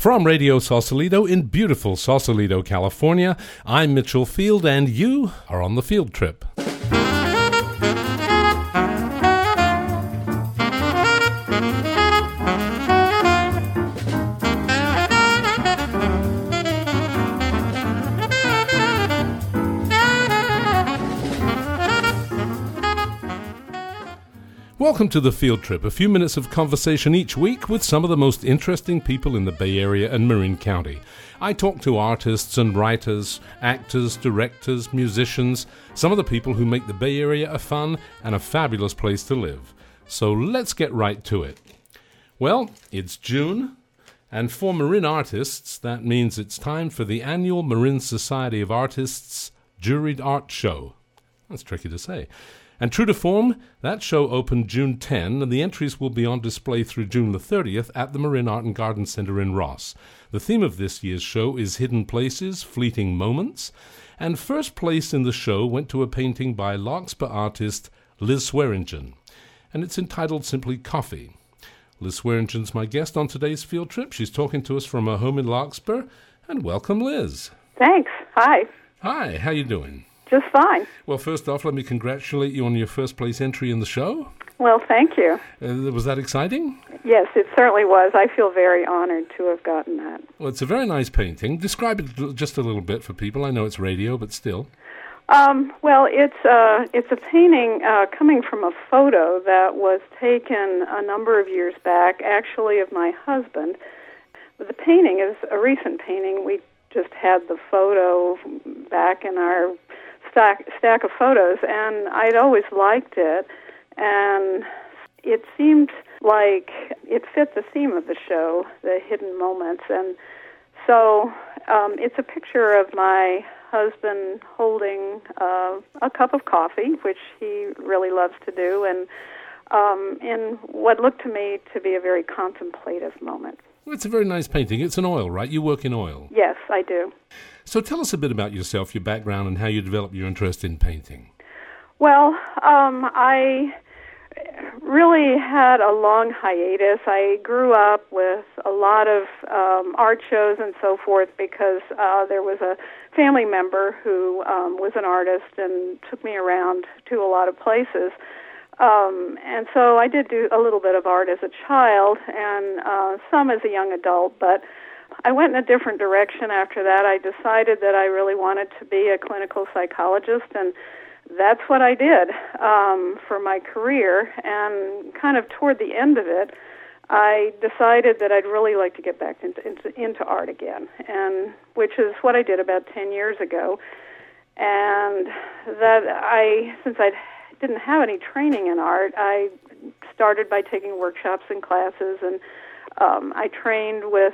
From Radio Sausalito in beautiful Sausalito, California, I'm Mitchell Field, and you are on the field trip. Welcome to the Field Trip, a few minutes of conversation each week with some of the most interesting people in the Bay Area and Marin County. I talk to artists and writers, actors, directors, musicians, some of the people who make the Bay Area a fun and a fabulous place to live. So let's get right to it. Well, it's June, and for Marin artists, that means it's time for the annual Marin Society of Artists Juried Art Show. That's tricky to say. And true to form, that show opened June 10, and the entries will be on display through June the 30th at the Marin Art and Garden Center in Ross. The theme of this year's show is Hidden Places, Fleeting Moments, and first place in the show went to a painting by Larkspur artist Liz Swearingen, and it's entitled simply Coffee. Liz Swearingen's my guest on today's field trip. She's talking to us from her home in Larkspur, and welcome, Liz. Thanks. Hi. Hi, how you doing? Just fine. Well, first off, let me congratulate you on your first place entry in the show. Well, thank you. Was that exciting? Yes, it certainly was. I feel very honored to have gotten that. Well, it's a very nice painting. Describe it just a little bit for people. I know it's radio, but still. Well, it's a painting coming from a photo that was taken a number of years back, actually, of my husband. The painting is a recent painting. We just had the photo back in our stack of photos, and I'd always liked it, and it seemed like it fit the theme of the show, the hidden moments, and so it's a picture of my husband holding a cup of coffee, which he really loves to do, and in what looked to me to be a very contemplative moment. Well, it's a very nice painting. It's an oil, right? You work in oil. Yes, I do. So tell us a bit about yourself, your background, and how you developed your interest in painting. Well, I really had a long hiatus. I grew up with a lot of art shows and so forth because there was a family member who was an artist and took me around to a lot of places. And so I did do a little bit of art as a child and some as a young adult, but I went in a different direction after that. I decided that I really wanted to be a clinical psychologist, and that's what I did for my career. And kind of toward the end of it, I decided that I'd really like to get back into art again, and which is what I did about 10 years ago. And that since I didn't have any training in art, I started by taking workshops and classes, and I trained with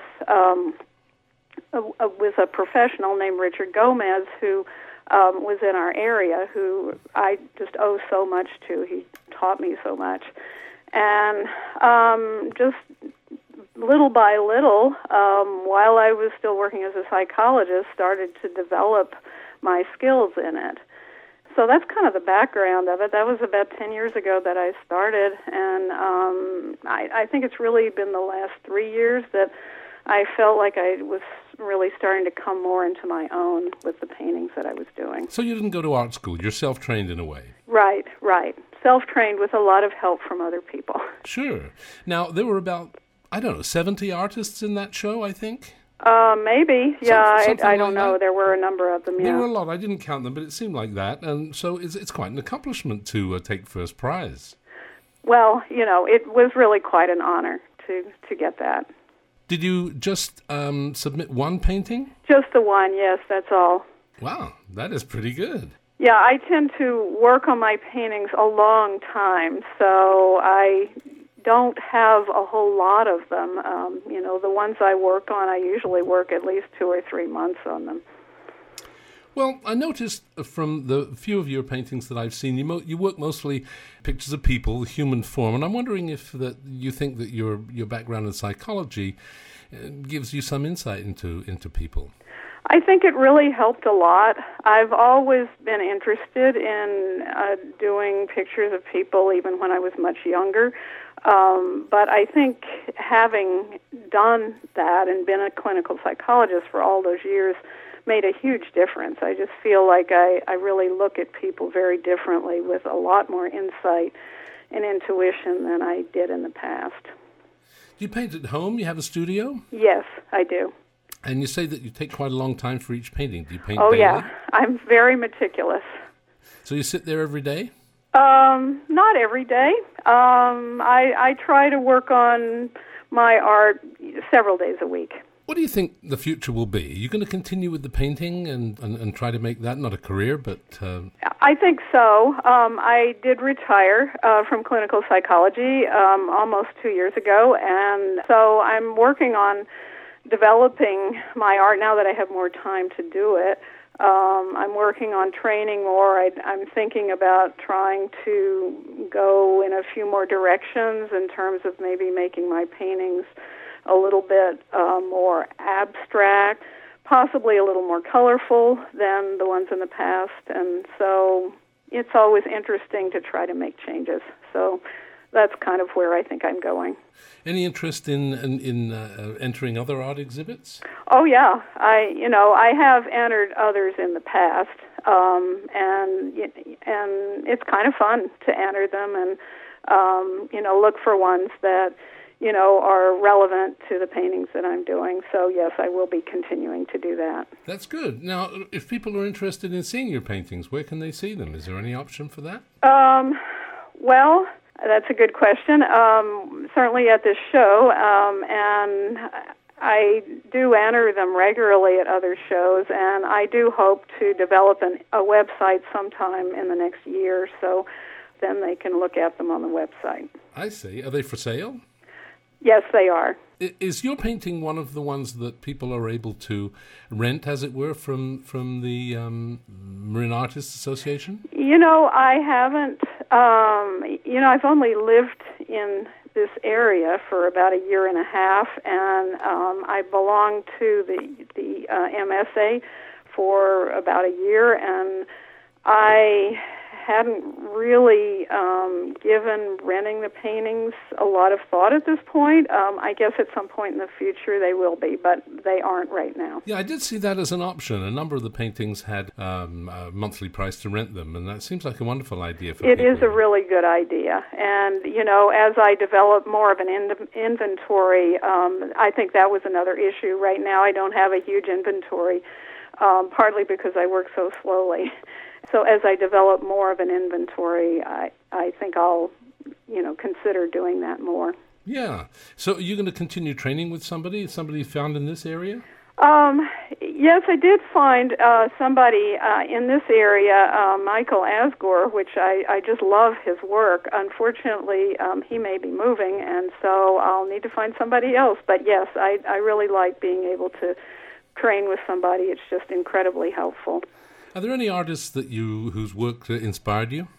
a professional named Richard Gomez, who was in our area, who I just owe so much to. He taught me so much. And just little by little, while I was still working as a psychologist, started to develop my skills in it. So that's kind of the background of it. That was about 10 years ago that I started, and I think it's really been the last 3 years that I felt like I was really starting to come more into my own with the paintings that I was doing. So you didn't go to art school. You're self-trained in a way. Right. Self-trained with a lot of help from other people. Sure. Now, there were about, 70 artists in that show, I think? Maybe. Yeah, I don't know. That. There were a number of them, yeah. There were a lot. I didn't count them, but it seemed like that. And so it's quite an accomplishment to take first prize. Well, it was really quite an honor to get that. Did you just submit one painting? Just the one, yes, that's all. Wow, that is pretty good. Yeah, I tend to work on my paintings a long time, so I don't have a whole lot of them. The ones I work on, I usually work at least 2 or 3 months on them. Well, I noticed from the few of your paintings that I've seen, you work mostly pictures of people, human form, and I'm wondering if that you think that your background in psychology gives you some insight into people. I think it really helped a lot. I've always been interested in doing pictures of people, even when I was much younger. But I think having done that and been a clinical psychologist for all those years made a huge difference. I just feel like I really look at people very differently with a lot more insight and intuition than I did in the past. Do you paint at home? You have a studio? Yes, I do. And you say that you take quite a long time for each painting. Do you paint daily? Yeah, I'm very meticulous. So you sit there every day? Not every day. I try to work on my art several days a week. What do you think the future will be? Are you going to continue with the painting and try to make that not a career, but... I think so. I did retire from clinical psychology almost 2 years ago, and so I'm working on developing my art now that I have more time to do it. I'm working on training more. I'm thinking about trying to go in a few more directions in terms of maybe making my paintings a little bit more abstract, possibly a little more colorful than the ones in the past. And so it's always interesting to try to make changes. So that's kind of where I think I'm going. Any interest in entering other art exhibits? Oh yeah, I have entered others in the past, and it's kind of fun to enter them and look for ones that are relevant to the paintings that I'm doing. So yes, I will be continuing to do that. That's good. Now, if people are interested in seeing your paintings, where can they see them? Is there any option for that? Well, that's a good question. Certainly at this show, and I do enter them regularly at other shows, and I do hope to develop a website sometime in the next year, so then they can look at them on the website. I see. Are they for sale? Yes, they are. Is your painting one of the ones that people are able to rent, as it were, from the Marin Artists Association? I haven't. I've only lived in this area for about a year and a half, and I belonged to the MSA for about a year, and I hadn't really given renting the paintings a lot of thought at this point. I guess at some point in the future they will be, but they aren't right now. Yeah, I did see that as an option. A number of the paintings had a monthly price to rent them, and that seems like a wonderful idea for people. It is a really good idea. And, as I develop more of an inventory, I think that was another issue. Right now I don't have a huge inventory, partly because I work so slowly. So as I develop more of an inventory, I think I'll, consider doing that more. Yeah. So are you going to continue training with somebody found in this area? Yes, I did find somebody in this area, Michael Asgore, which I just love his work. Unfortunately, he may be moving, and so I'll need to find somebody else. But yes, I really like being able to train with somebody. It's just incredibly helpful. Are there any artists whose work inspired you?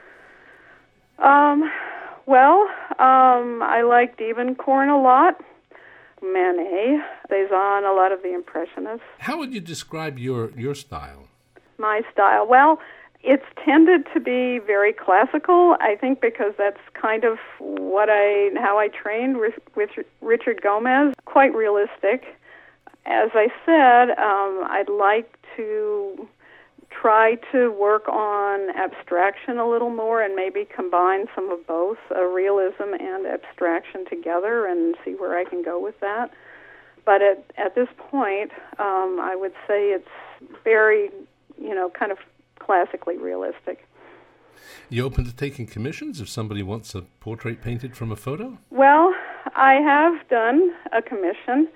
I like Diebenkorn a lot, Manet, Cezanne, a lot of the Impressionists. How would you describe your style? My style? Well, it's tended to be very classical, I think, because that's kind of how I trained with Richard Gomez. Quite realistic. As I said, I'd like to try to work on abstraction a little more and maybe combine some of both, realism and abstraction together, and see where I can go with that. But at this point, I would say it's very, kind of classically realistic. You open to taking commissions if somebody wants a portrait painted from a photo? Well, I have done a commission.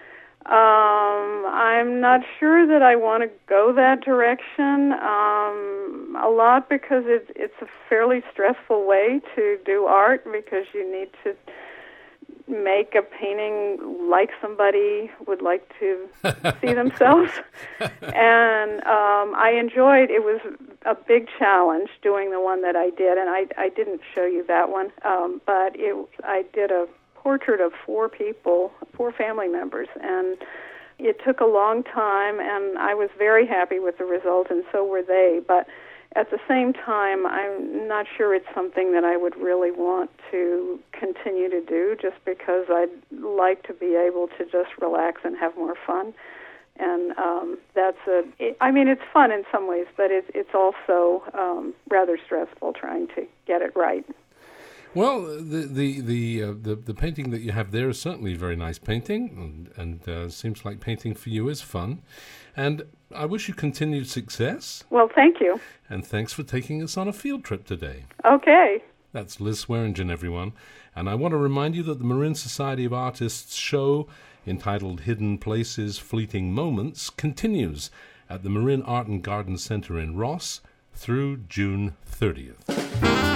I'm not sure that I want to go that direction, a lot because it's a fairly stressful way to do art, because you need to make a painting like somebody would like to see themselves. And I enjoyed, it was a big challenge doing the one that I did, and I didn't show you that one, but I did a portrait of 4 family members, and it took a long time, and I was very happy with the result, and so were they. But at the same time, I'm not sure it's something that I would really want to continue to do, just because I'd like to be able to just relax and have more fun. And it's fun in some ways, but it's also rather stressful trying to get it right. Well, the painting that you have there is certainly a very nice painting, and seems like painting for you is fun. And I wish you continued success. Well, thank you. And thanks for taking us on a field trip today. Okay. That's Liz Swearingen, everyone. And I want to remind you that the Marin Society of Artists show, entitled Hidden Places, Fleeting Moments, continues at the Marin Art and Garden Center in Ross through June 30th.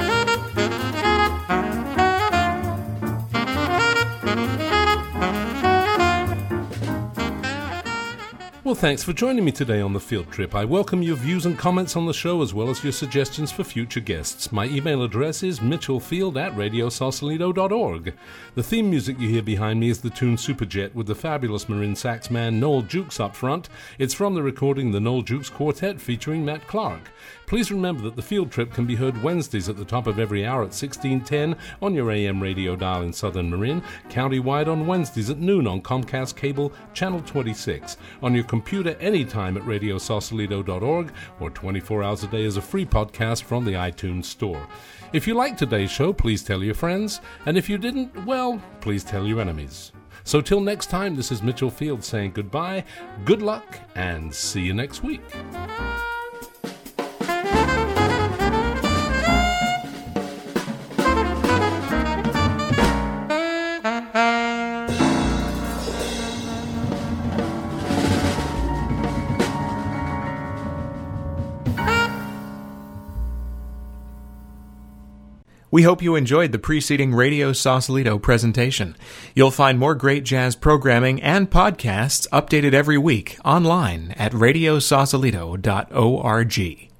Well, thanks for joining me today on the field trip. I welcome your views and comments on the show, as well as your suggestions for future guests. My email address is mitchellfield@radiosausalito.org. The theme music you hear behind me is the tune Superjet, with the fabulous Marin sax man Noel Jukes up front. It's from the recording The Noel Jukes Quartet featuring Matt Clark. Please remember that the field trip can be heard Wednesdays at the top of every hour at 1610 on your AM radio dial in Southern Marin, countywide on Wednesdays at noon on Comcast Cable Channel 26, on your computer anytime at radiosausalito.org, or 24 hours a day as a free podcast from the iTunes Store. If you liked today's show, please tell your friends, and if you didn't, well, please tell your enemies. So till next time, this is Mitchell Field saying goodbye, good luck, and see you next week. We hope you enjoyed the preceding Radio Sausalito presentation. You'll find more great jazz programming and podcasts updated every week online at radiosausalito.org.